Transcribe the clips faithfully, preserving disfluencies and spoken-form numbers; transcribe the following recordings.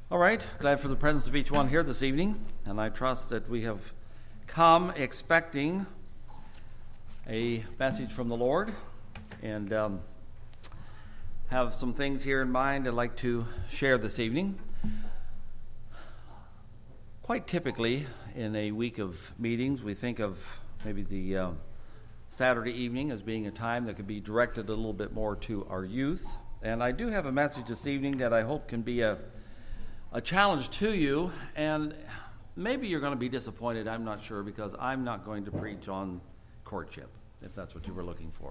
All right, glad for the presence of each one here this evening, and I trust that we have come expecting a message from the Lord, and um, have some things here in mind I'd like to share this evening. Quite typically, in a week of meetings, we think of maybe the uh, Saturday evening as being a time that could be directed a little bit more to our youth, and I do have a message this evening that I hope can be a a challenge to you, and maybe you're going to be disappointed, I'm not sure, because I'm not going to preach on courtship, if that's what you were looking for.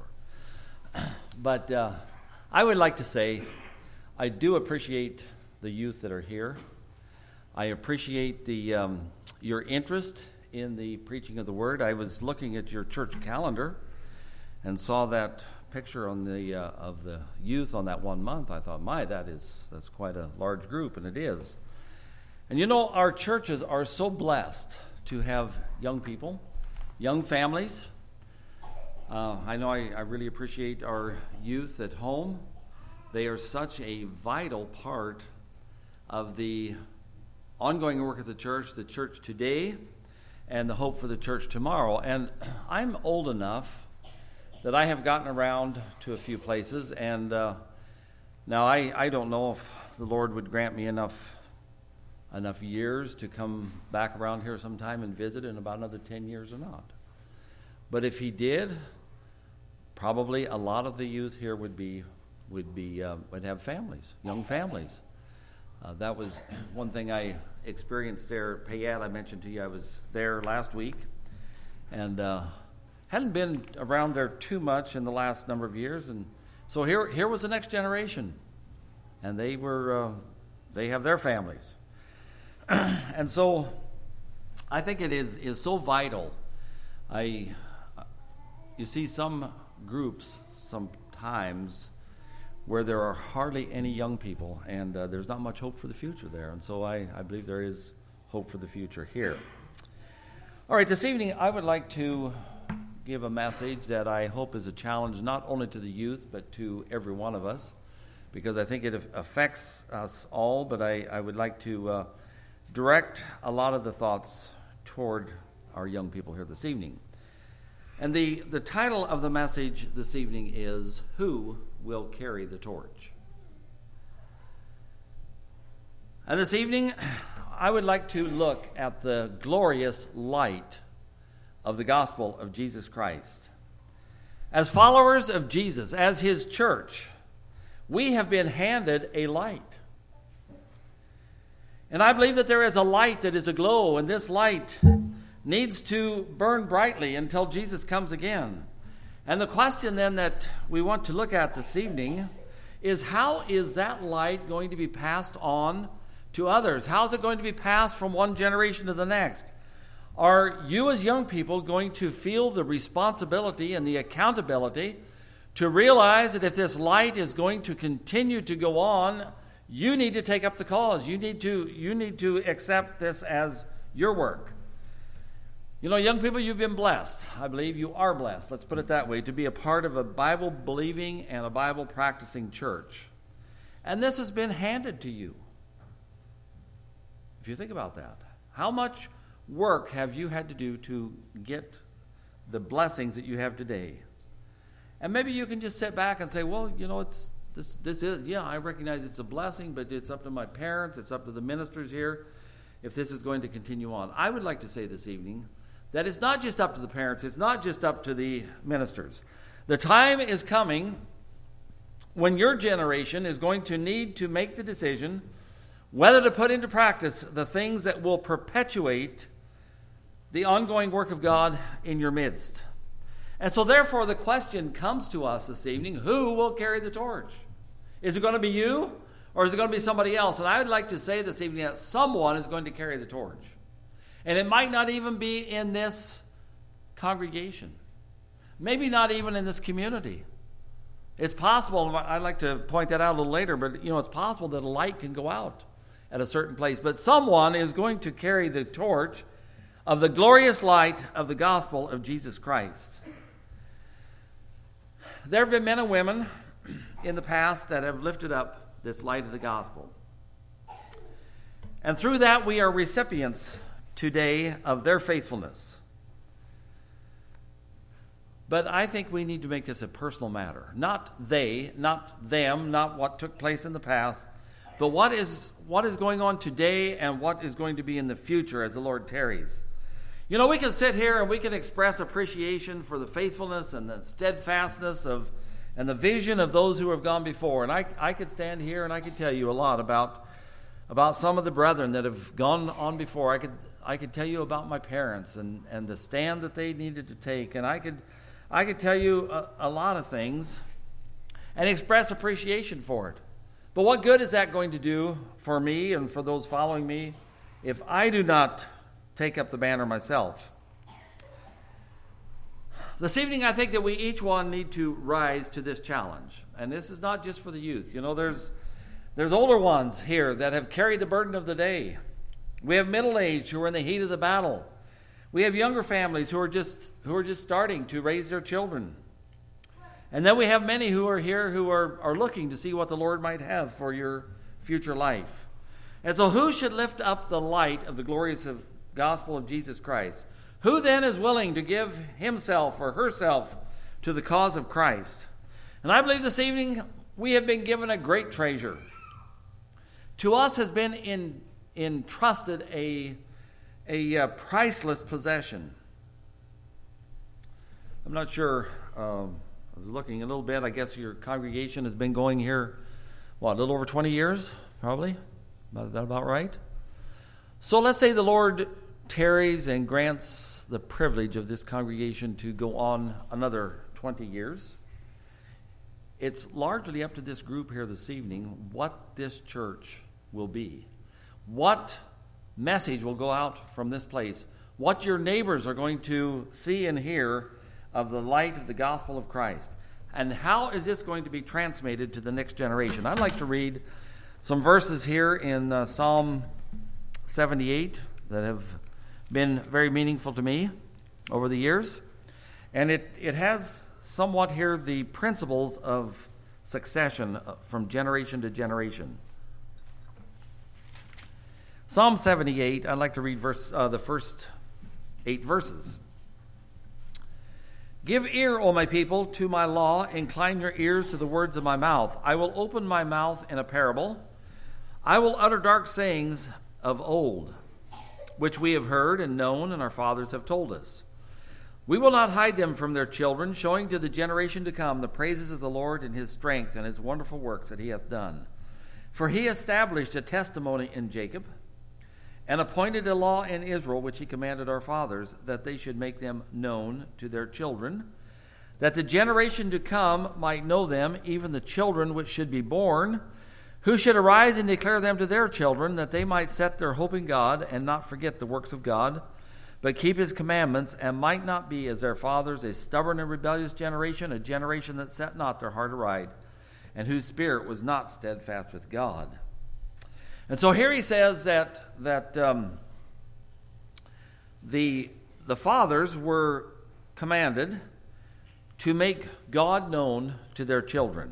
But uh, I would like to say I do appreciate the youth that are here. I appreciate the um, your interest in the preaching of the Word. I was looking at your church calendar and saw that picture on the uh, of the youth on that one month. I thought, my, that is that's quite a large group, and it is. And you know, our churches are so blessed to have young people, young families. Uh, I know I, I really appreciate our youth at home. They are such a vital part of the ongoing work of the church, the church today, and the hope for the church tomorrow. And I'm old enough that I have gotten around to a few places, and uh, now I, I don't know if the Lord would grant me enough enough years to come back around here sometime and visit in about another ten years or not. But if He did, probably a lot of the youth here would be would be uh, would have families, young families. Uh, that was one thing I experienced there at Payette. I mentioned to you I was there last week, and uh, hadn't been around there too much in the last number of years, and so here here was the next generation, and they were uh, they have their families, and so I think it is is so vital. I you see some groups sometimes where there are hardly any young people, and uh, there's not much hope for the future there, and so I, I believe there is hope for the future here. All right, this evening I would like to give a message that I hope is a challenge not only to the youth but to every one of us, because I think it affects us all, but I, I would like to uh, direct a lot of the thoughts toward our young people here this evening. And the, the title of the message this evening is, Who Will Carry the Torch? And this evening I would like to look at the glorious light of the gospel of Jesus Christ. As followers of Jesus, as His church, we have been handed a light. And I believe that there is a light that is aglow, and this light needs to burn brightly until Jesus comes again. And the question then that we want to look at this evening is, how is that light going to be passed on to others? How is it going to be passed from one generation to the next? Are you as young people going to feel the responsibility and the accountability to realize that if this light is going to continue to go on, you need to take up the cause. You need to, you need to accept this as your work. You know, young people, you've been blessed. I believe you are blessed, let's put it that way, to be a part of a Bible-believing and a Bible-practicing church. And this has been handed to you. If you think about that, how much work have you had to do to get the blessings that you have today? And maybe you can just sit back and say, well, you know, it's this, this is, yeah, I recognize it's a blessing, but it's up to my parents, it's up to the ministers here, if this is going to continue on. I would like to say this evening that it's not just up to the parents, it's not just up to the ministers. The time is coming when your generation is going to need to make the decision whether to put into practice the things that will perpetuate the ongoing work of God in your midst. And so therefore the question comes to us this evening, who will carry the torch? Is it going to be you, or is it going to be somebody else? And I would like to say this evening that someone is going to carry the torch. And it might not even be in this congregation. Maybe not even in this community. It's possible, I'd like to point that out a little later, but you know, it's possible that a light can go out at a certain place. But someone is going to carry the torch of the glorious light of the gospel of Jesus Christ. There have been men and women in the past that have lifted up this light of the gospel. And through that, we are recipients today of their faithfulness. But I think we need to make this a personal matter. Not they, not them, not what took place in the past, but what is what is going on today and what is going to be in the future as the Lord tarries. You know, we can sit here and we can express appreciation for the faithfulness and the steadfastness of and the vision of those who have gone before. And I, I could stand here and I could tell you a lot about about some of the brethren that have gone on before. I could I could tell you about my parents and, and the stand that they needed to take. And I could I could tell you a, a lot of things and express appreciation for it. But what good is that going to do for me and for those following me if I do not take up the banner myself? This evening, I think that we each one need to rise to this challenge. And this is not just for the youth. You know, there's there's older ones here that have carried the burden of the day. We have middle-aged who are in the heat of the battle. We have younger families who are just who are just starting to raise their children. And then we have many who are here who are, are looking to see what the Lord might have for your future life. And so who should lift up the light of the glorious of gospel of Jesus Christ? Who then is willing to give himself or herself to the cause of Christ? And I believe this evening we have been given a great treasure. To us has been in, entrusted a, a uh, priceless possession. I'm not sure... Um, I was looking a little bit. I guess your congregation has been going here, what, a little over twenty years, probably? Is that about right? So let's say the Lord tarries and grants the privilege of this congregation to go on another twenty years. It's largely up to this group here this evening what this church will be. What message will go out from this place. What your neighbors are going to see and hear of the light of the gospel of Christ. And how is this going to be transmitted to the next generation? I'd like to read some verses here in uh, Psalm seventy-eight that have been very meaningful to me over the years. And it, it has somewhat here the principles of succession from generation to generation. Psalm seventy-eight, I'd like to read verse uh, the first eight verses. Give ear, O my people, to my law. Incline your ears to the words of my mouth. I will open my mouth in a parable. I will utter dark sayings of old, which we have heard and known, and our fathers have told us. We will not hide them from their children, showing to the generation to come the praises of the Lord and his strength and his wonderful works that he hath done. For he established a testimony in Jacob, and appointed a law in Israel, which he commanded our fathers, that they should make them known to their children, that the generation to come might know them, even the children which should be born, who should arise and declare them to their children, that they might set their hope in God, and not forget the works of God, but keep his commandments, and might not be as their fathers, a stubborn and rebellious generation, a generation that set not their heart aright, and whose spirit was not steadfast with God. And so here he says that that um, the the fathers were commanded to make God known to their children.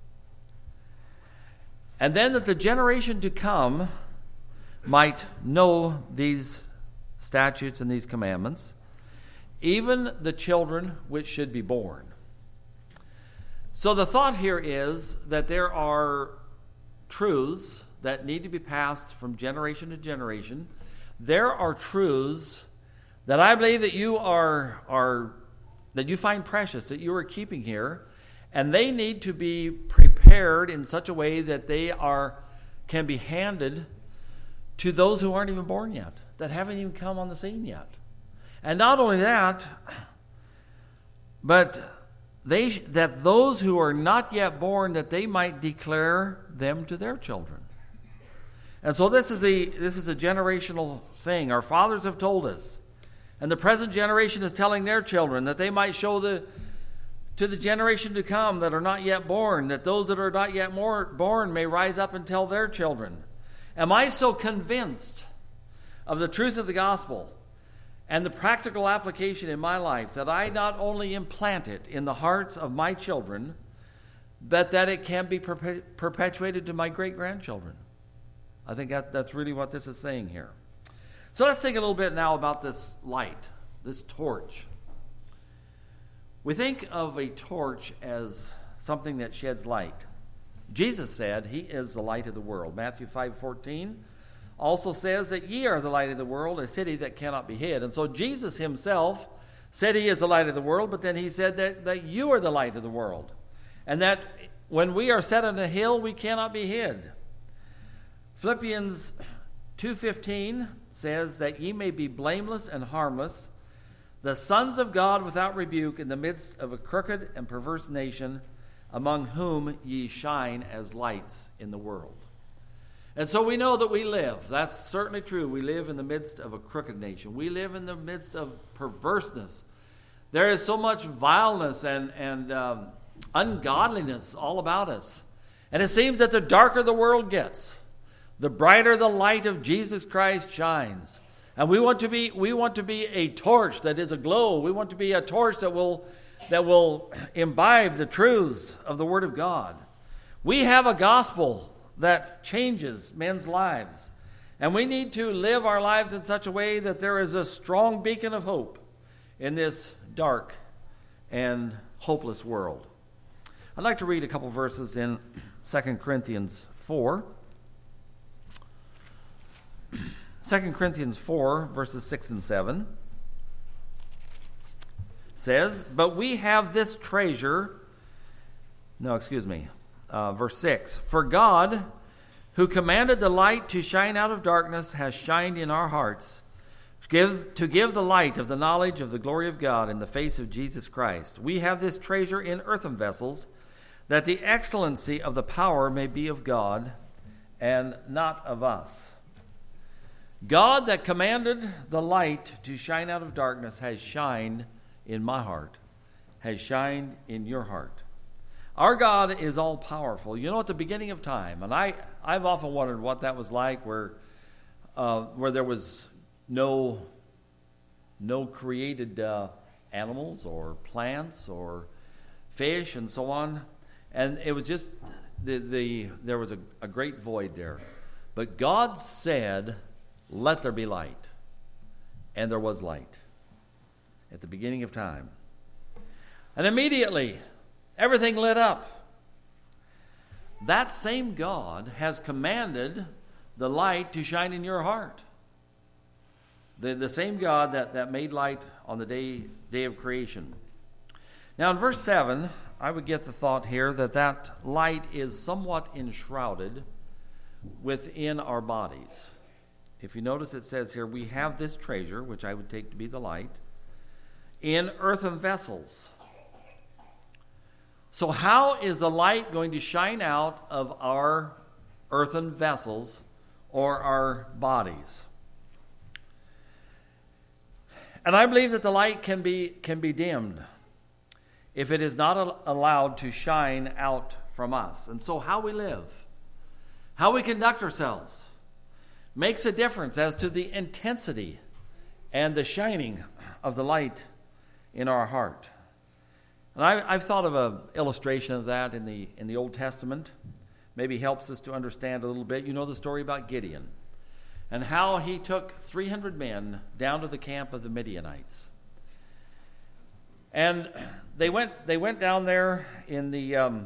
And then that the generation to come might know these statutes and these commandments, even the children which should be born. So the thought here is that there are truths that need to be passed from generation to generation. There are truths that I believe that you are, are that you find precious, that you are keeping here, and they need to be prepared in such a way that they are can be handed to those who aren't even born yet, that haven't even come on the scene yet. And not only that, but they that those who are not yet born, that they might declare them to their children. And so this is a this is a generational thing. Our fathers have told us, and the present generation is telling their children, that they might show the to the generation to come that are not yet born, that those that are not yet more born may rise up and tell their children. Am I so convinced of the truth of the gospel and the practical application in my life that I not only implant it in the hearts of my children, but that it can be perpe- perpetuated to my great-grandchildren? I think that, that's really what this is saying here. So let's think a little bit now about this light, this torch. We think of a torch as something that sheds light. Jesus said he is the light of the world. Matthew five fourteen also says that ye are the light of the world, a city that cannot be hid. And so Jesus himself said he is the light of the world, but then he said that, that you are the light of the world. And that when we are set on a hill, we cannot be hid. Philippians two fifteen says that ye may be blameless and harmless, the sons of God without rebuke in the midst of a crooked and perverse nation, among whom ye shine as lights in the world. And so we know that we live. That's certainly true. We live in the midst of a crooked nation. We live in the midst of perverseness. There is so much vileness and, and um, ungodliness all about us. And it seems that the darker the world gets, the brighter the light of Jesus Christ shines. And we want to be we want to be a torch that is aglow. We want to be a torch that will that will imbibe the truths of the Word of God. We have a gospel that changes men's lives. And we need to live our lives in such a way that there is a strong beacon of hope in this dark and hopeless world. I'd like to read a couple verses in Second Corinthians four. Second Corinthians four, verses six and seven says, but we have this treasure, no, excuse me, uh, verse six, for God, who commanded the light to shine out of darkness, has shined in our hearts, to give, to give the light of the knowledge of the glory of God in the face of Jesus Christ. We have this treasure in earthen vessels, that the excellency of the power may be of God and not of us. God that commanded the light to shine out of darkness has shined in my heart, has shined in your heart. Our God is all powerful. You know, at the beginning of time, and I, I've often wondered what that was like, where uh, where there was no no created uh, animals or plants or fish and so on, and it was just the the there was a, a great void there. But God said, let there be light. And there was light at the beginning of time. And immediately, everything lit up. That same God has commanded the light to shine in your heart. The, the same God that, that made light on the day, day of creation. Now in verse seven, I would get the thought here that that light is somewhat enshrouded within our bodies. If you notice, it says here, we have this treasure, which I would take to be the light, in earthen vessels. So how is the light going to shine out of our earthen vessels or our bodies? And I believe that the light can be can be dimmed if it is not allowed to shine out from us. And so how we live, how we conduct ourselves, makes a difference as to the intensity and the shining of the light in our heart. And I, I've thought of an illustration of that in the in the Old Testament. Maybe helps us to understand a little bit. You know the story about Gideon and how he took three hundred men down to the camp of the Midianites. And they went they went down there in the um,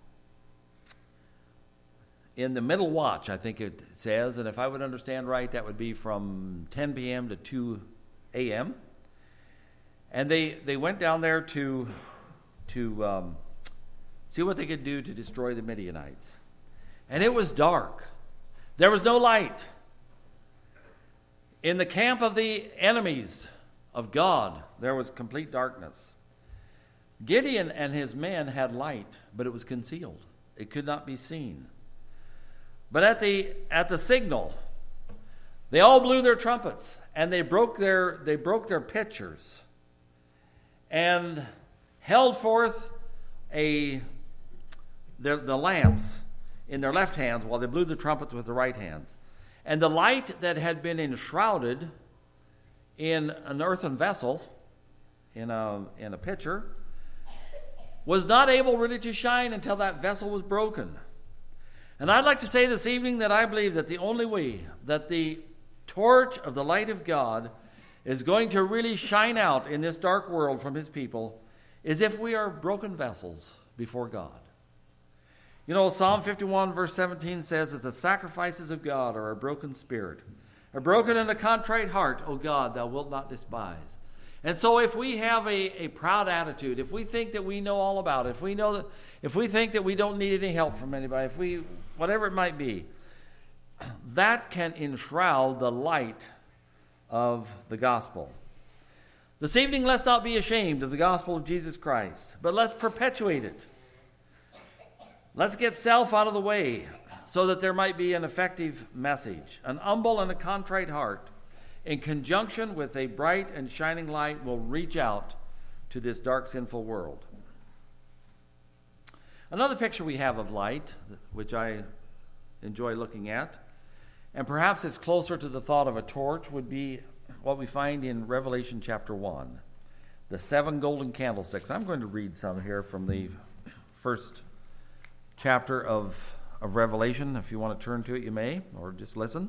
in the middle watch, I think it says, and if I would understand right, that would be from ten p.m. to two a.m. And they, they went down there to to um, see what they could do to destroy the Midianites. And it was dark. There was no light. In the camp of the enemies of God, there was complete darkness. Gideon and his men had light, but it was concealed. It could not be seen. But at the at the signal, they all blew their trumpets and they broke their they broke their pitchers and held forth a the, the lamps in their left hands while they blew the trumpets with their right hands. And the light that had been enshrouded in an earthen vessel, in a in a pitcher, was not able really to shine until that vessel was broken. And I'd like to say this evening that I believe that the only way that the torch of the light of God is going to really shine out in this dark world from his people is if we are broken vessels before God. You know, Psalm fifty-one verse seventeen says that the sacrifices of God are a broken spirit, a broken and a contrite heart, O God, thou wilt not despise. And so if we have a, a proud attitude, if we think that we know all about it, if we know that, if we think that we don't need any help from anybody, if we, whatever it might be, that can enshroud the light of the gospel. This evening, let's not be ashamed of the gospel of Jesus Christ, but let's perpetuate it. Let's get self out of the way so that there might be an effective message. An humble and a contrite heart, in conjunction with a bright and shining light, will reach out to this dark, sinful world. Another picture we have of light, which I enjoy looking at, and perhaps it's closer to the thought of a torch, would be what we find in Revelation chapter one, the seven golden candlesticks. I'm going to read some here from the first chapter of, of Revelation. If you want to turn to it, you may, or just listen.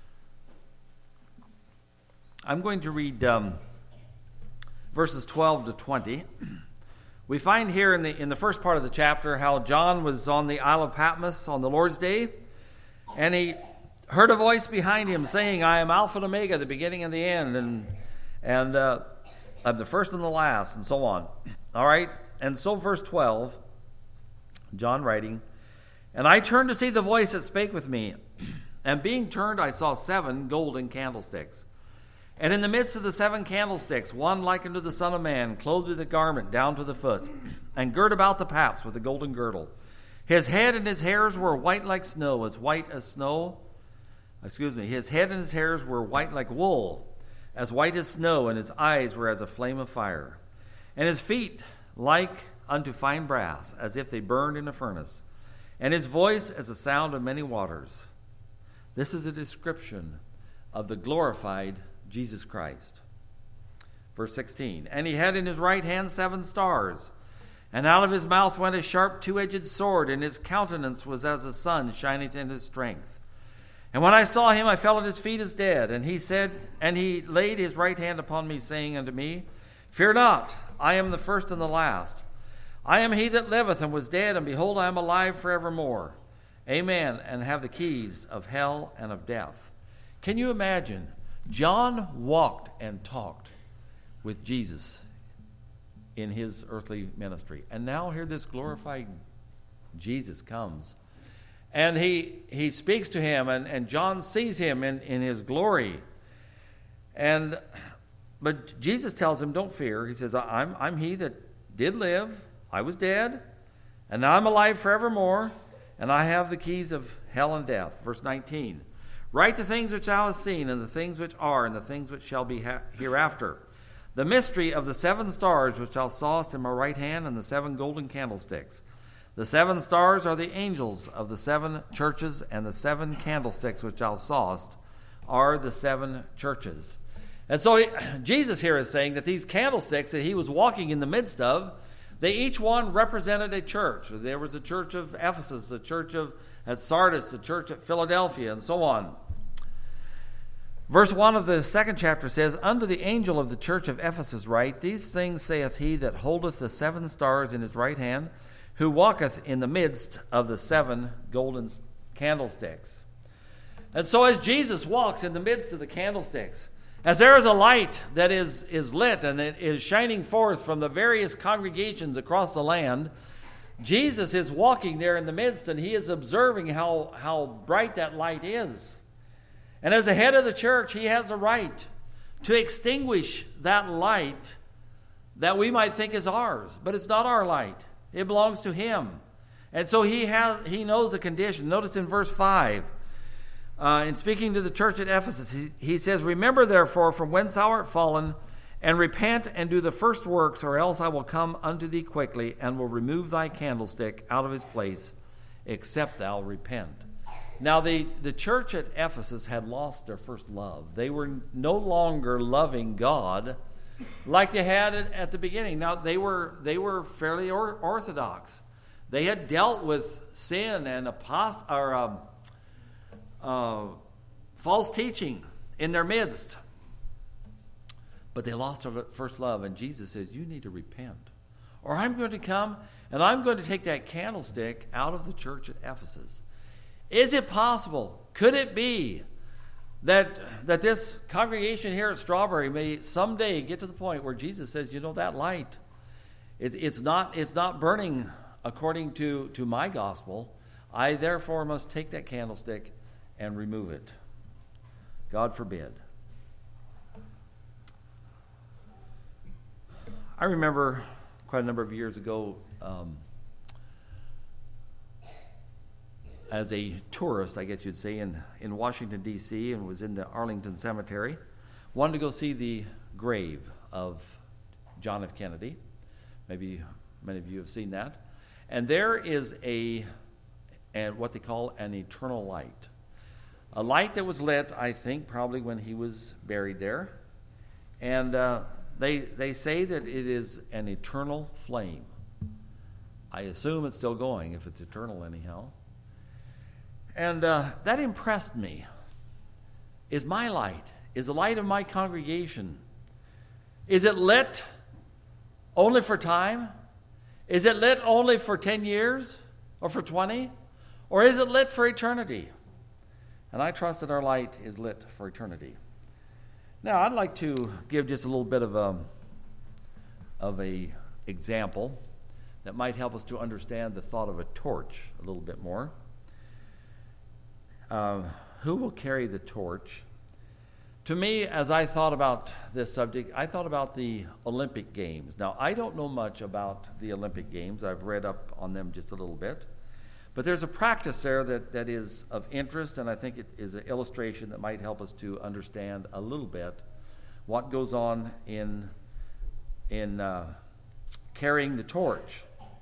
I'm going to read um, verses twelve to twenty. We find here in the in the first part of the chapter how John was on the Isle of Patmos on the Lord's Day, and he heard a voice behind him saying, I am Alpha and Omega, the beginning and the end, and and uh, I'm the first and the last, and so on. All right? And so verse twelve, John writing, and I turned to see the voice that spake with me, and being turned I saw seven golden candlesticks. And in the midst of the seven candlesticks, one like unto the Son of Man, clothed with a garment down to the foot, and girt about the paps with a golden girdle. His head and his hairs were white like snow, as white as snow. Excuse me, his head and his hairs were white like wool, as white as snow, and his eyes were as a flame of fire. And his feet like unto fine brass, as if they burned in a furnace. And his voice as the sound of many waters. This is a description of the glorified Jesus Christ. Verse sixteen, and he had in his right hand seven stars, and out of his mouth went a sharp two-edged sword, and his countenance was as the sun shineth in his strength. And when I saw him, I fell at his feet as dead. And he said, and he laid his right hand upon me, saying unto me, Fear not, I am the first and the last. I am he that liveth and was dead, and behold, I am alive forevermore. Amen, and have the keys of hell and of death. Can you imagine? John walked and talked with Jesus in his earthly ministry. And now here this glorified Jesus comes. And he he speaks to him, and, and John sees him in, in his glory. And but Jesus tells him, don't fear. He says, I'm I'm he that did live. I was dead, and now I'm alive forevermore, and I have the keys of hell and death. Verse nineteen. Write the things which thou hast seen, and the things which are, and the things which shall be ha- hereafter. The mystery of the seven stars which thou sawest in my right hand, and the seven golden candlesticks. The seven stars are the angels of the seven churches, and the seven candlesticks which thou sawest are the seven churches. And so he, Jesus here is saying that these candlesticks that he was walking in the midst of, they each one represented a church. There was a church of Ephesus, a church of at Sardis, the church at Philadelphia, and so on. Verse one of the second chapter says, Unto the angel of the church of Ephesus write, These things saith he that holdeth the seven stars in his right hand, who walketh in the midst of the seven golden candlesticks. And so as Jesus walks in the midst of the candlesticks, as there is a light that is, is lit and it is shining forth from the various congregations across the land, Jesus is walking there in the midst, and he is observing how, how bright that light is. And as the head of the church, he has a right to extinguish that light that we might think is ours. But it's not our light. It belongs to him. And so he has he knows the condition. Notice in verse five, uh, in speaking to the church at Ephesus, he, he says, Remember therefore from whence thou art fallen, and repent and do the first works, or else I will come unto thee quickly, and will remove thy candlestick out of his place, except thou repent. Now the, the church at Ephesus had lost their first love. They were no longer loving God like they had at, at the beginning. Now they were they were fairly or, orthodox. They had dealt with sin and apost- or um, uh, false teaching in their midst. But they lost their first love, and Jesus says, you need to repent. Or I'm going to come, and I'm going to take that candlestick out of the church at Ephesus. Is it possible? Could it be that, that this congregation here at Strawberry may someday get to the point where Jesus says, you know, that light, it, it's not it's not burning according to, to my gospel. I therefore must take that candlestick and remove it. God forbid. I remember quite a number of years ago, um, as a tourist, I guess you'd say, in, in Washington, D C, and was in the Arlington Cemetery, wanted to go see the grave of John F. Kennedy. Maybe many of you have seen that. And there is a, and what they call an eternal light. A light that was lit, I think, probably when he was buried there. And uh, they they say that it is an eternal flame. I assume it's still going, if it's eternal anyhow. And uh, that impressed me. Is my light, is the light of my congregation, is it lit only for time? Is it lit only for ten years or for twenty? Or is it lit for eternity? And I trust that our light is lit for eternity. Now, I'd like to give just a little bit of a, of a example that might help us to understand the thought of a torch a little bit more. Uh, who will carry the torch? To me, as I thought about this subject, I thought about the Olympic Games. Now, I don't know much about the Olympic Games. I've read up on them just a little bit. But there's a practice there that, that is of interest, and I think it is an illustration that might help us to understand a little bit what goes on in, in uh, carrying the torch.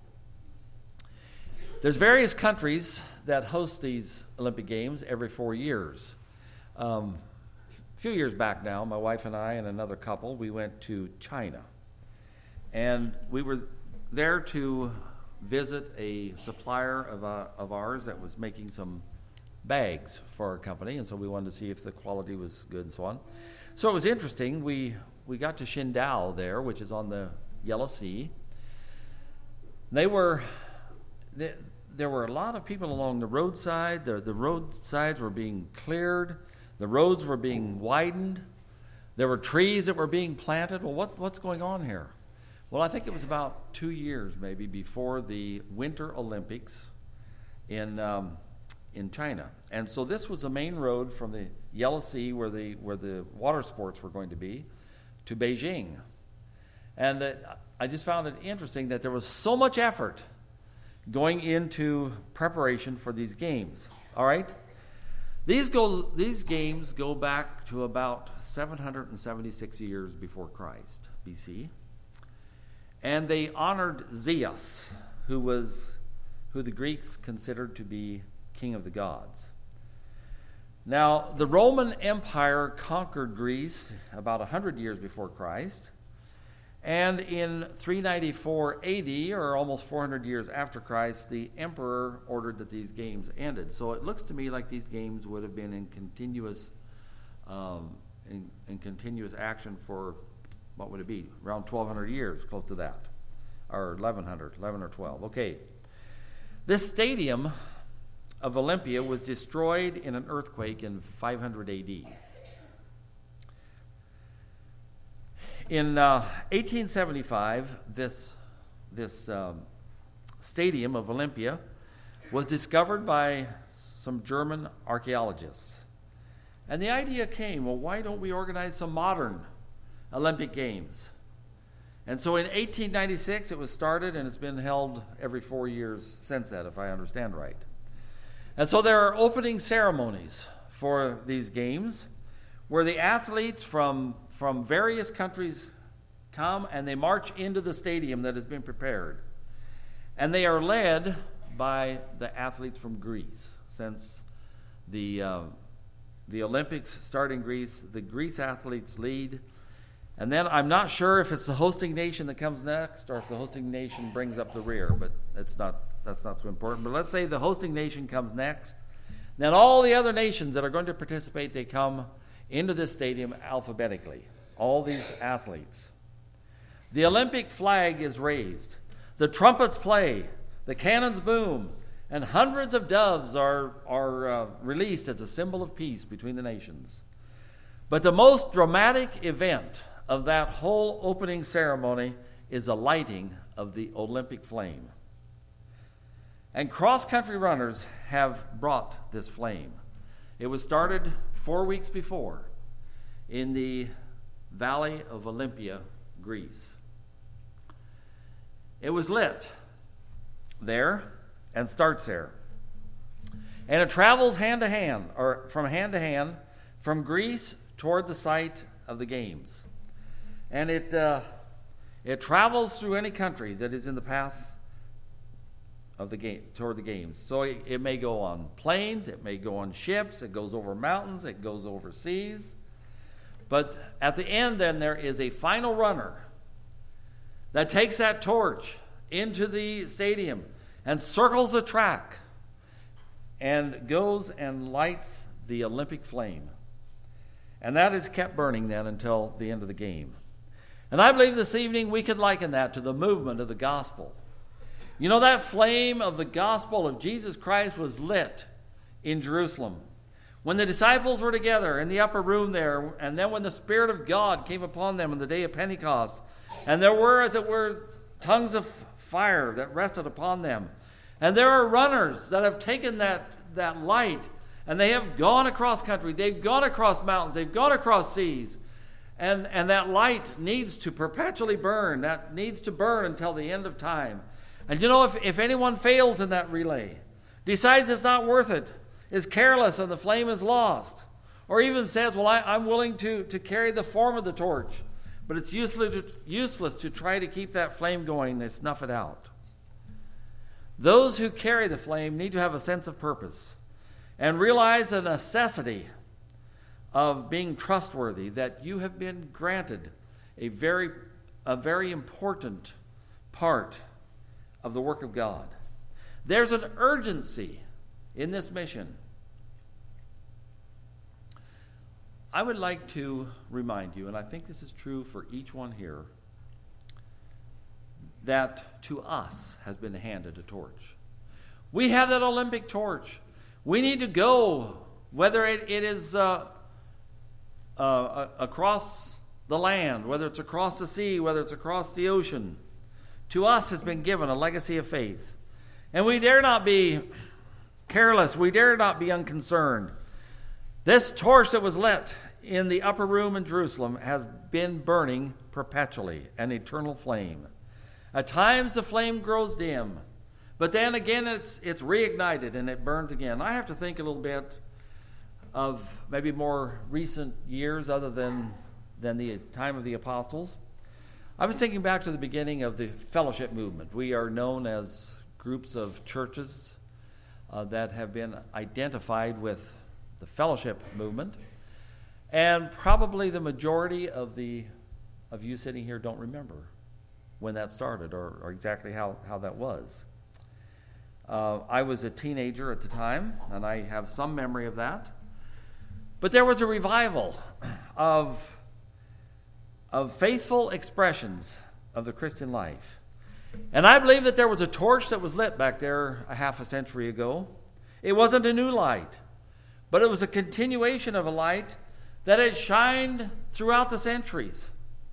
There's various countries that host these Olympic Games every four years. Um, a few years back now, my wife and I and another couple, we went to China. And we were there to visit a supplier of, uh, of ours that was making some bags for our company, and so we wanted to see if the quality was good and so on. So it was interesting. We, we got to Qingdao there, which is on the Yellow Sea. They were... They, There were a lot of people along the roadside. The, the roadsides were being cleared. The roads were being widened. There were trees that were being planted. Well, what, what's going on here? Well, I think it was about two years maybe before the Winter Olympics in um, in China. And so this was the main road from the Yellow Sea where the, where the water sports were going to be to Beijing. And uh, I just found it interesting that there was so much effort going into preparation for these games. All right? These go these games go back to about seven hundred seventy-six years before Christ, B C. And they honored Zeus, who was who the Greeks considered to be king of the gods. Now, the Roman Empire conquered Greece about one hundred years before Christ. And in three ninety-four A D, or almost four hundred years after Christ, the emperor ordered that these games ended. So it looks to me like these games would have been in continuous, um, in, in continuous action for, what would it be, around twelve hundred years, close to that, or eleven hundred, eleven or twelve. Okay. This stadium of Olympia was destroyed in an earthquake in five hundred A D. In uh, eighteen seventy-five, this, this um, stadium of Olympia was discovered by some German archaeologists. And the idea came, well, why don't we organize some modern Olympic Games? And so in eighteen ninety-six, it was started, and it's been held every four years since that, if I understand right. And so there are opening ceremonies for these games where the athletes from from various countries come and they march into the stadium that has been prepared. And they are led by the athletes from Greece. Since the, uh, the Olympics start in Greece, the Greece athletes lead. And then I'm not sure if it's the hosting nation that comes next or if the hosting nation brings up the rear, but it's not that's not so important. But let's say the hosting nation comes next. Then all the other nations that are going to participate, they come into this stadium alphabetically. All these athletes. The Olympic flag is raised. The trumpets play. The cannons boom. And hundreds of doves are, are uh, released as a symbol of peace between the nations. But the most dramatic event of that whole opening ceremony is the lighting of the Olympic flame. And cross-country runners have brought this flame. It was started four weeks before in the Valley of Olympia, Greece. It was lit there and starts there. And it travels hand to hand, or from hand to hand, from Greece toward the site of the games. And it uh, it travels through any country that is in the path of the game toward the games. So it, it may go on planes, it may go on ships, it goes over mountains, it goes over seas. But at the end, then, there is a final runner that takes that torch into the stadium and circles the track and goes and lights the Olympic flame. And that is kept burning then until the end of the game. And I believe this evening we could liken that to the movement of the gospel. You know, that flame of the gospel of Jesus Christ was lit in Jerusalem. When the disciples were together in the upper room there, and then when the Spirit of God came upon them on the day of Pentecost, and there were, as it were, tongues of fire that rested upon them. And there are runners that have taken that, that light, and they have gone across country, they've gone across mountains, they've gone across seas, and, and that light needs to perpetually burn. That needs to burn until the end of time. And you know, if, if anyone fails in that relay, decides it's not worth it, is careless and the flame is lost, or even says, well, I, I'm willing to, to carry the form of the torch, but it's useless to, useless to try to keep that flame going, they snuff it out. Those who carry the flame need to have a sense of purpose and realize the necessity of being trustworthy, that you have been granted a very, a very important part of the work of God. There's an urgency in this mission. I would like to remind you, and I think this is true for each one here, that to us has been handed a torch. We have that Olympic torch. We need to go, whether it, it is uh, uh, across the land, whether it's across the sea, whether it's across the ocean. To us has been given a legacy of faith. And we dare not be careless. We dare not be unconcerned. This torch that was lit in the upper room in Jerusalem has been burning perpetually, an eternal flame. At times the flame grows dim, but then again it's it's reignited and it burns again. I have to think a little bit of maybe more recent years other than, than the time of the apostles. I was thinking back to the beginning of the fellowship movement. We are known as groups of churches uh, that have been identified with the fellowship movement. And probably the majority of the of you sitting here don't remember when that started or, or exactly how, how that was. Uh, I was a teenager at the time, and I have some memory of that. But there was a revival of, of faithful expressions of the Christian life. And I believe that there was a torch that was lit back there a half a century ago. It wasn't a new light, but it was a continuation of a light that had shined throughout the centuries.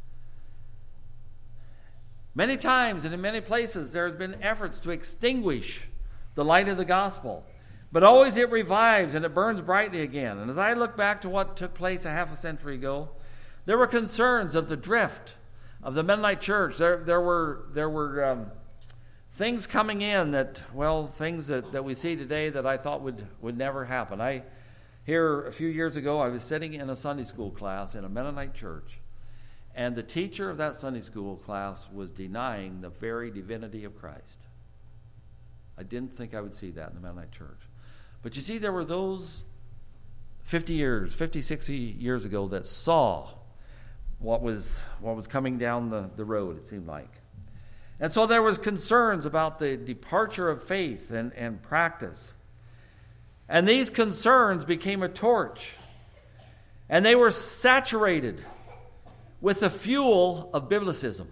Many times and in many places there has been efforts to extinguish the light of the gospel, but always it revives and it burns brightly again. And as I look back to what took place a half a century ago, there were concerns of the drift of the Mennonite church. There, there were there were um, things coming in that, well, things that, that we see today that I thought would, would never happen. I here a few years ago, I was sitting in a Sunday school class in a Mennonite church, and the teacher of that Sunday school class was denying the very divinity of Christ. I didn't think I would see that in the Mennonite church. But you see, there were those fifty years, fifty, sixty years ago that saw what was what was coming down the, the road, it seemed like. And so there was concerns about the departure of faith and, and practice. And these concerns became a torch. And they were saturated with the fuel of biblicism.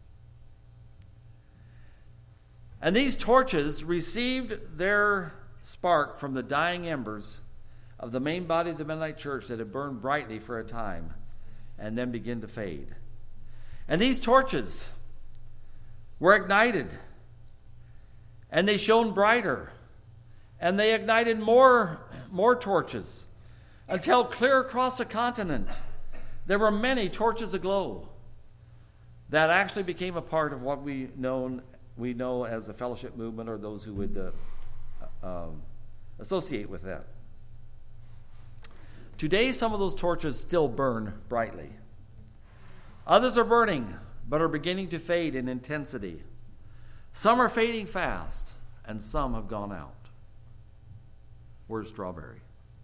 And these torches received their spark from the dying embers of the main body of the Mennonite church that had burned brightly for a time and then began to fade. And these torches were ignited, and they shone brighter, and they ignited more, more torches until clear across the continent there were many torches aglow that actually became a part of what we know, we know as the fellowship movement, or those who would uh, um, associate with that. Today, some of those torches still burn brightly. Others are burning, but are beginning to fade in intensity. Some are fading fast, and some have gone out. Where's Strawberry?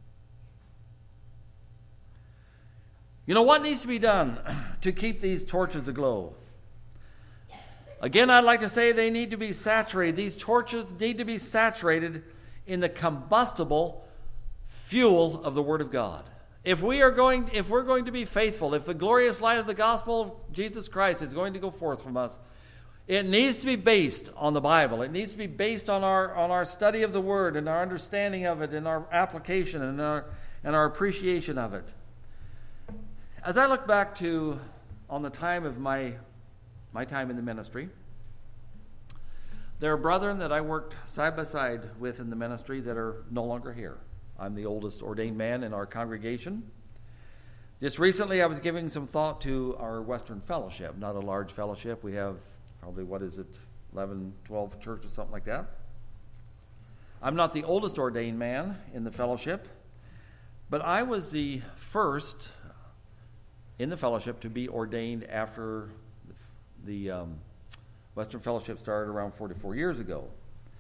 You know, what needs to be done to keep these torches aglow? Again, I'd like to say they need to be saturated. These torches need to be saturated in the combustible fuel of the Word of God. If we are going, if we're going to be faithful, if the glorious light of the gospel of Jesus Christ is going to go forth from us, it needs to be based on the Bible. It needs to be based on our on our study of the Word and our understanding of it and our application and our and our appreciation of it. As I look back to on the time of my my time in the ministry, there are brethren that I worked side by side with in the ministry that are no longer here. I'm the oldest ordained man in our congregation. Just recently I was giving some thought to our Western Fellowship, not a large fellowship. We have probably, what is it, eleven, twelve churches, something like that. I'm not the oldest ordained man in the fellowship, but I was the first in the fellowship to be ordained after the um, Western Fellowship started around forty-four years ago.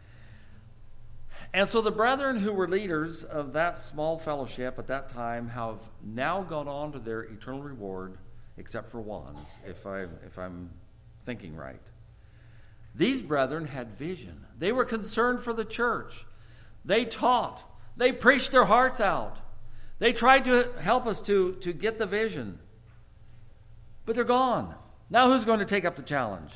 And so the brethren who were leaders of that small fellowship at that time have now gone on to their eternal reward, except for one, if, I, if I'm thinking right. These brethren had vision. They were concerned for the church. They taught. They preached their hearts out. They tried to help us to, to get the vision. But they're gone. Now who's going to take up the challenge?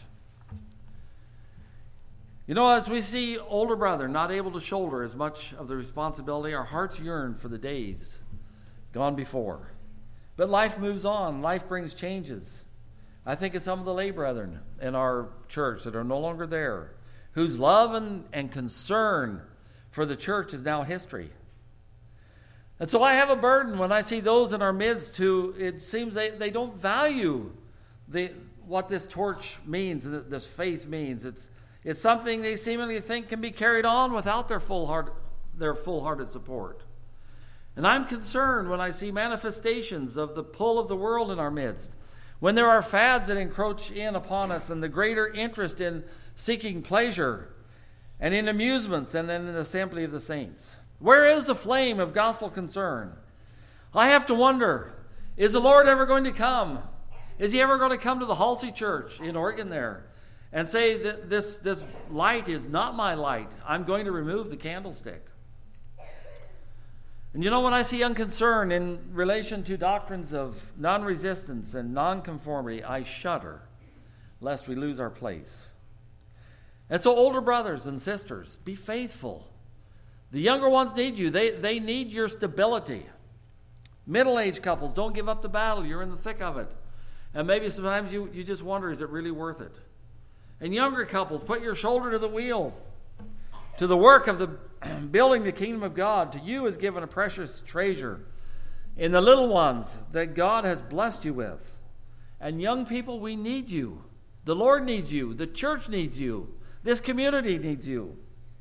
You know, as we see older brethren not able to shoulder as much of the responsibility, our hearts yearn for the days gone before. But life moves on. Life brings changes. I think of some of the lay brethren in our church that are no longer there, whose love and, and concern for the church is now history. And so I have a burden when I see those in our midst who, it seems they, they don't value the what this torch means, this faith means. It's It's something they seemingly think can be carried on without their full heart, their full-hearted support. And I'm concerned when I see manifestations of the pull of the world in our midst, when there are fads that encroach in upon us and the greater interest in seeking pleasure and in amusements and in the assembly of the saints. Where is the flame of gospel concern? I have to wonder, is the Lord ever going to come? Is he ever going to come to the Halsey Church in Oregon there and say that this, this light is not my light? I'm going to remove the candlestick. And you know, when I see unconcern in relation to doctrines of non-resistance and non-conformity, I shudder lest we lose our place. And so older brothers and sisters, be faithful. The younger ones need you. They, they need your stability. Middle-aged couples, don't give up the battle. You're in the thick of it. And maybe sometimes you, you just wonder, is it really worth it? And younger couples, put your shoulder to the wheel, to the work of the building the kingdom of God. To you is given a precious treasure in the little ones that God has blessed you with. And young people, we need you. The Lord needs you. The church needs you. This community needs you.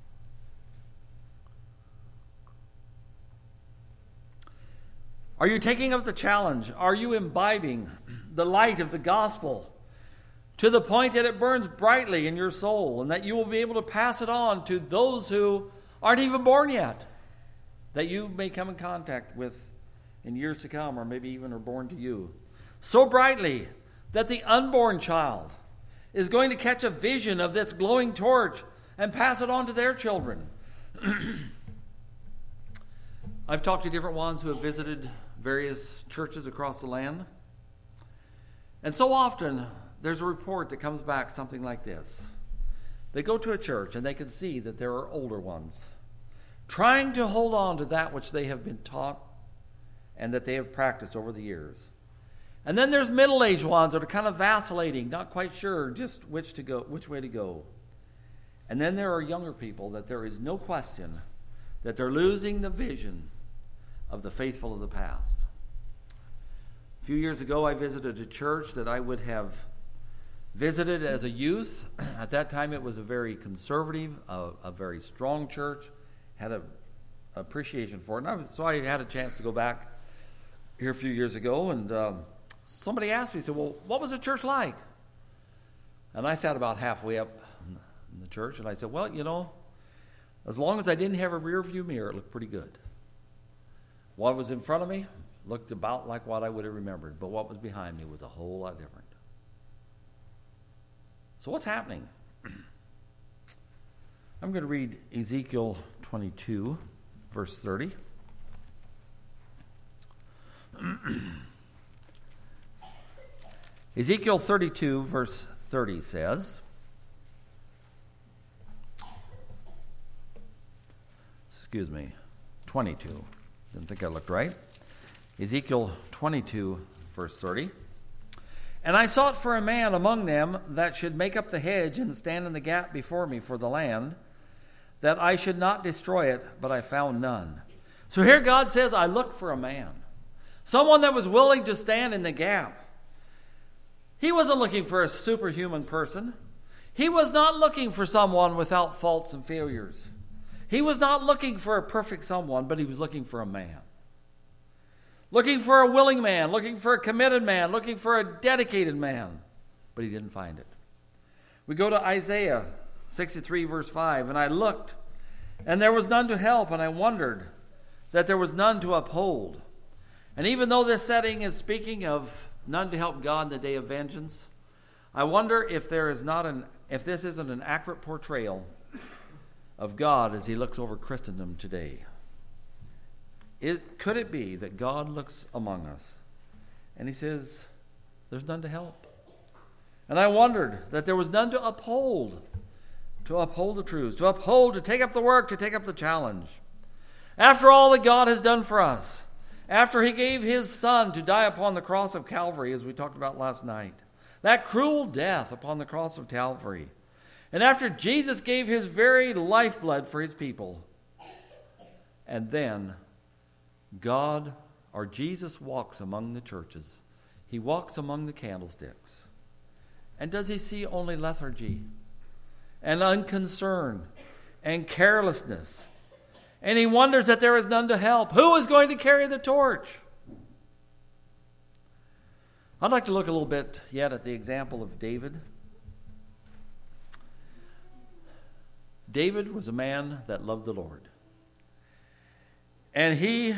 Are you taking up the challenge? Are you imbibing the light of the gospel to the point that it burns brightly in your soul and that you will be able to pass it on to those who aren't even born yet, that you may come in contact with in years to come, or maybe even are born to you, so brightly that the unborn child is going to catch a vision of this glowing torch and pass it on to their children. I've talked to different ones who have visited various churches across the land. And so often, there's a report that comes back something like this. They go to a church and they can see that there are older ones trying to hold on to that which they have been taught and that they have practiced over the years. And then there's middle-aged ones that are kind of vacillating, not quite sure just which to go, which way to go. And then there are younger people that there is no question that they're losing the vision of the faithful of the past. A few years ago, I visited a church that I would have visited as a youth. At that time, it was a very conservative, a, a very strong church. Had an appreciation for it. And I was, so I had a chance to go back here a few years ago, and um, somebody asked me, said, well, what was the church like? And I sat about halfway up in the church, and I said, well, you know, as long as I didn't have a rear view mirror, it looked pretty good. What was in front of me looked about like what I would have remembered, but what was behind me was a whole lot different. So what's happening? I'm going to read Ezekiel twenty-two, verse thirty. Ezekiel thirty-two, verse thirty says, excuse me, twenty-two. Didn't think I looked right. Ezekiel twenty-two, verse thirty. And I sought for a man among them that should make up the hedge and stand in the gap before me for the land, that I should not destroy it, but I found none. So here God says, I looked for a man. Someone that was willing to stand in the gap. He wasn't looking for a superhuman person. He was not looking for someone without faults and failures. He was not looking for a perfect someone, but he was looking for a man. Looking for a willing man, looking for a committed man, looking for a dedicated man. But he didn't find it. We go to Isaiah sixty-three, verse five. And I looked, and there was none to help, and I wondered that there was none to uphold. And even though this setting is speaking of none to help God in the day of vengeance, I wonder if there is not an if this isn't an accurate portrayal of God as he looks over Christendom today. It, could it be that God looks among us and he says, there's none to help? And I wondered that there was none to uphold, to uphold the truths, to uphold, to take up the work, to take up the challenge. After all that God has done for us, after he gave his son to die upon the cross of Calvary, as we talked about last night, that cruel death upon the cross of Calvary, and after Jesus gave his very lifeblood for his people, and then God, or Jesus, walks among the churches. He walks among the candlesticks. And does he see only lethargy and unconcern and carelessness? And he wonders that there is none to help. Who is going to carry the torch? I'd like to look a little bit yet at the example of David. David was a man that loved the Lord. And he,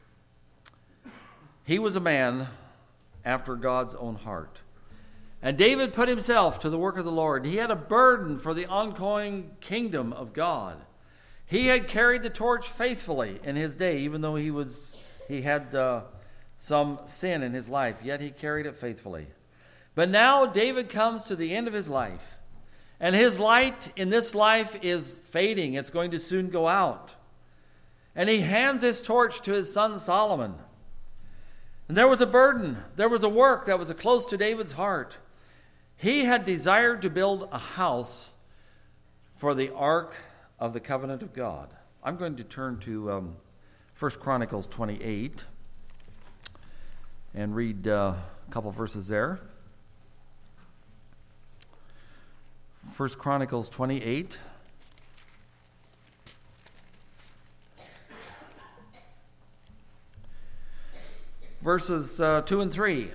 he was a man after God's own heart. And David put himself to the work of the Lord. He had a burden for the ongoing kingdom of God. He had carried the torch faithfully in his day, even though he was he had uh, some sin in his life, yet he carried it faithfully. But now David comes to the end of his life, and his light in this life is fading. It's going to soon go out. And he hands his torch to his son Solomon. And there was a burden. There was a work that was close to David's heart. He had desired to build a house for the ark of the covenant of God. I'm going to turn to um, First Chronicles twenty-eight and read uh, a couple verses there. First Chronicles twenty-eight. Verses uh, two and three.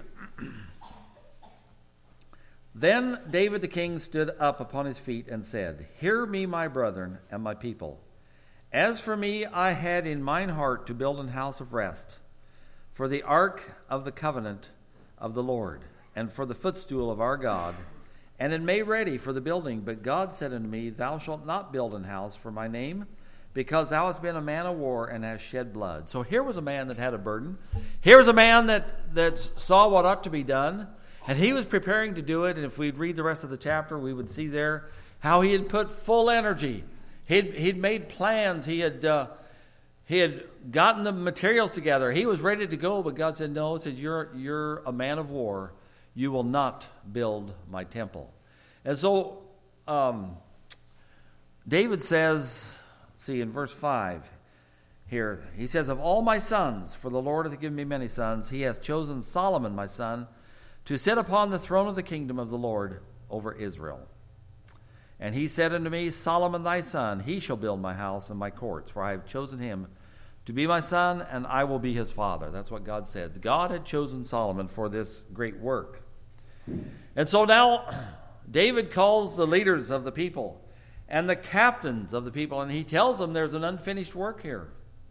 Then David the king stood up upon his feet and said, Hear me, my brethren and my people. As for me, I had in mine heart to build an house of rest for the ark of the covenant of the Lord, and for the footstool of our God, and had made ready for the building. But God said unto me, Thou shalt not build an house for my name, because thou hast been a man of war and hast shed blood. So here was a man that had a burden. Here was a man that, that saw what ought to be done, and he was preparing to do it. And if we'd read the rest of the chapter, we would see there how he had put full energy. He'd, he'd made plans. He had uh, he had gotten the materials together. He was ready to go, but God said, no, he said, you're, you're a man of war. You will not build my temple. And so um, David says, see in verse five here, he says, Of all my sons, for the Lord hath given me many sons, he hath chosen Solomon my son to sit upon the throne of the kingdom of the Lord over Israel. And he said unto me, Solomon thy son, he shall build my house and my courts, for I have chosen him to be my son, and I will be his father. That's what God said. God had chosen Solomon for this great work. And so now David calls the leaders of the people and the captains of the people, and he tells them there's an unfinished work here.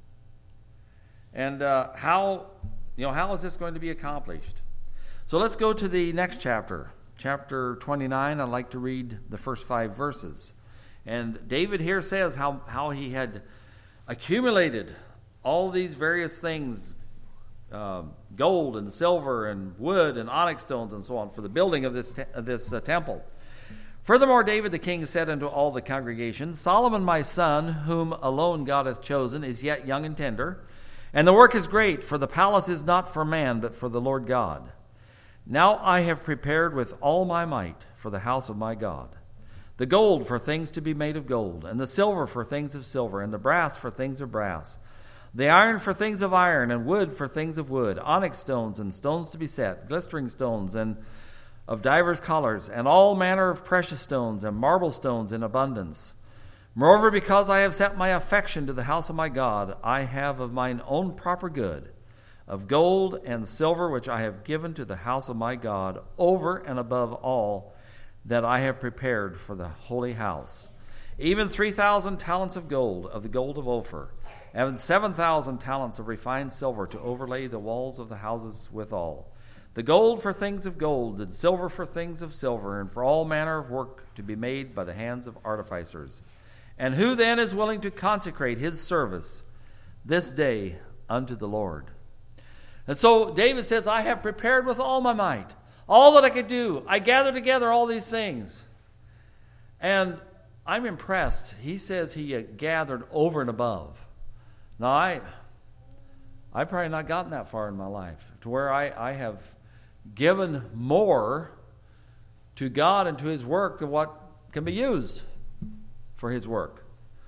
And uh, how, you know, how is this going to be accomplished? So let's go to the next chapter, chapter twenty-nine. I'd like to read the first five verses. And David here says how, how he had accumulated all these various things, uh, gold and silver and wood and onyx stones and so on, for the building of this, te- of this uh, temple. Furthermore, David the king said unto all the congregation, Solomon my son, whom alone God hath chosen, is yet young and tender, and the work is great, for the palace is not for man, but for the Lord God. Now I have prepared with all my might for the house of my God, the gold for things to be made of gold, and the silver for things of silver, and the brass for things of brass, the iron for things of iron, and wood for things of wood, onyx stones and stones to be set, glistering stones and of divers colors, and all manner of precious stones and marble stones in abundance. Moreover, because I have set my affection to the house of my God, I have of mine own proper good, of gold and silver, which I have given to the house of my God, over and above all that I have prepared for the holy house. Even three thousand talents of gold, of the gold of Ophir, and seven thousand talents of refined silver, to overlay the walls of the houses withal. The gold for things of gold, and silver for things of silver, and for all manner of work to be made by the hands of artificers. And who then is willing to consecrate his service this day unto the Lord? And so David says, I have prepared with all my might, all that I could do. I gathered together all these things. And I'm impressed. He says he had gathered over and above. Now, I, I've probably not gotten that far in my life, to where I, I have given more to God and to his work than what can be used for his work.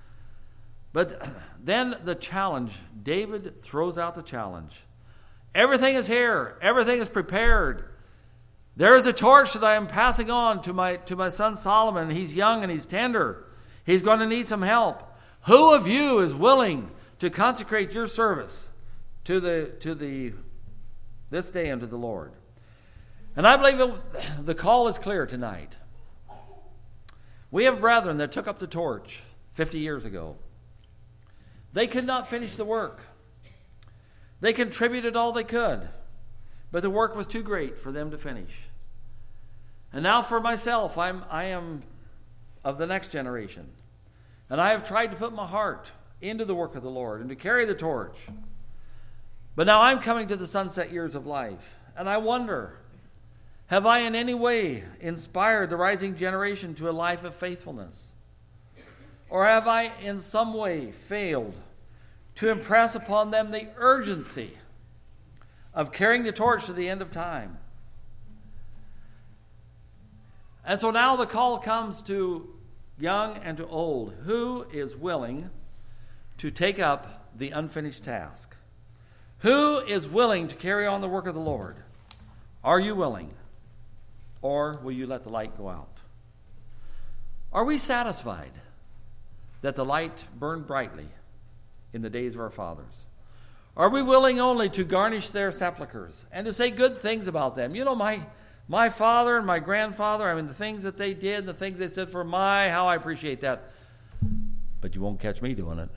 But then the challenge, David throws out the challenge. Everything is here. Everything is prepared. There is a torch that I am passing on to my to my son Solomon. He's young and he's tender. He's going to need some help. Who of you is willing to consecrate your service to the to the this day unto the Lord? And I believe it, the call is clear tonight. We have brethren that took up the torch fifty years ago. They could not finish the work. They contributed all they could, but the work was too great for them to finish. And now for myself, I'm, I am of the next generation. And I have tried to put my heart into the work of the Lord and to carry the torch. But now I'm coming to the sunset years of life. And I wonder, have I in any way inspired the rising generation to a life of faithfulness? Or have I in some way failed to impress upon them the urgency of carrying the torch to the end of time? And so now the call comes to young and to old. Who is willing to take up the unfinished task? Who is willing to carry on the work of the Lord? Are you willing? Or will you let the light go out? Are we satisfied that the light burned brightly in the days of our fathers? Are we willing only to garnish their sepulchres and to say good things about them? You know, my my father and my grandfather, I mean, the things that they did, the things they stood for, my, how I appreciate that. But you won't catch me doing it.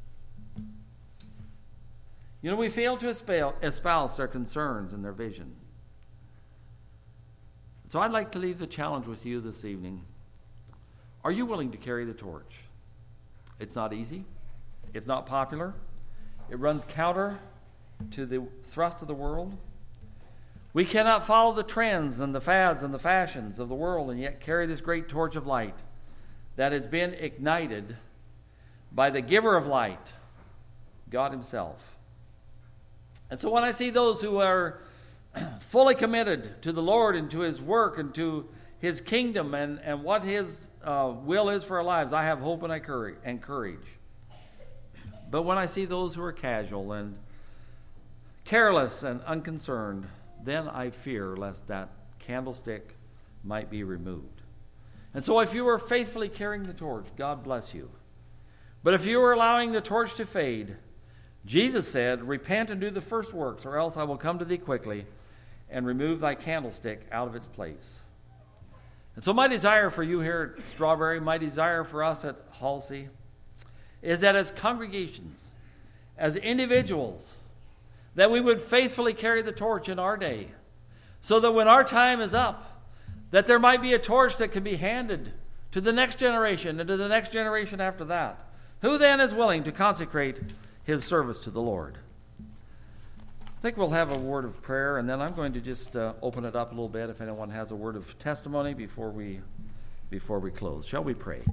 You know, we fail to espouse their concerns and their vision. So I'd like to leave the challenge with you this evening. Are you willing to carry the torch? It's not easy. It's not popular. It runs counter to the thrust of the world. We cannot follow the trends and the fads and the fashions of the world and yet carry this great torch of light that has been ignited by the giver of light, God himself. And so when I see those who are fully committed to the Lord and to his work and to his kingdom and, and what his uh, will is for our lives, I have hope and, I courage, and courage. But when I see those who are casual and careless and unconcerned, then I fear lest that candlestick might be removed. And so if you are faithfully carrying the torch, God bless you. But if you are allowing the torch to fade, Jesus said, repent and do the first works, or else I will come to thee quickly and remove thy candlestick out of its place. And so my desire for you here at Strawberry, my desire for us at Halsey, is that as congregations, as individuals, that we would faithfully carry the torch in our day, so that when our time is up, that there might be a torch that can be handed to the next generation and to the next generation after that. Who then is willing to consecrate his service to the Lord? I think we'll have a word of prayer, and then I'm going to just uh, open it up a little bit if anyone has a word of testimony before we before we close. Shall we pray?